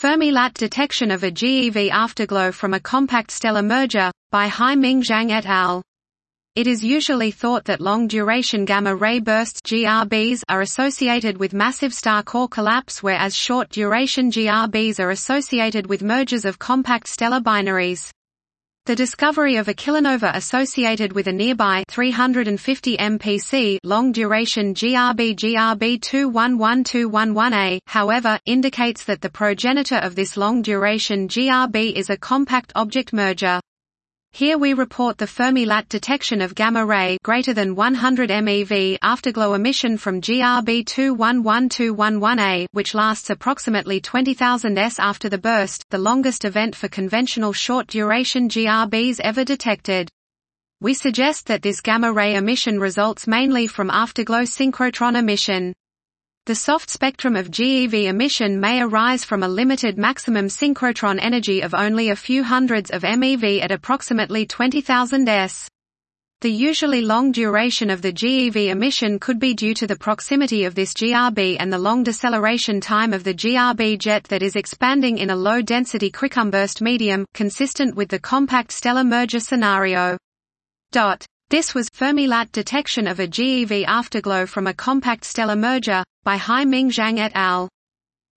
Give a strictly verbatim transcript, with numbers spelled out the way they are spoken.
Fermi-Lat detection of a G E V afterglow from a compact stellar merger, by Hai-Ming Zhang et al. It is usually thought that long-duration gamma-ray bursts G R Bs are associated with massive star core collapse, whereas short-duration G R Bs are associated with mergers of compact stellar binaries. The discovery of a kilonova associated with a nearby three hundred fifty M P C long-duration G R B G R B two one one two one one A, however, indicates that the progenitor of this long-duration G R B is a compact object merger. Here we report the Fermi-Lat detection of gamma-ray greater than one hundred MeV afterglow emission from G R B two one one two one one A, which lasts approximately twenty thousand S after the burst, the longest event for conventional short-duration G R Bs ever detected. We suggest that this gamma-ray emission results mainly from afterglow synchrotron emission. The soft spectrum of G E V emission may arise from a limited maximum synchrotron energy of only a few hundreds of MeV at approximately twenty thousand S. The usually long duration of the G E V emission could be due to the proximity of this G R B and the long deceleration time of the G R B jet that is expanding in a low-density Crickumburst medium, consistent with the compact stellar merger scenario. Dot. This was Fermi-Lat detection of a G E V afterglow from a compact stellar merger, by Hai-Ming Zhang et al.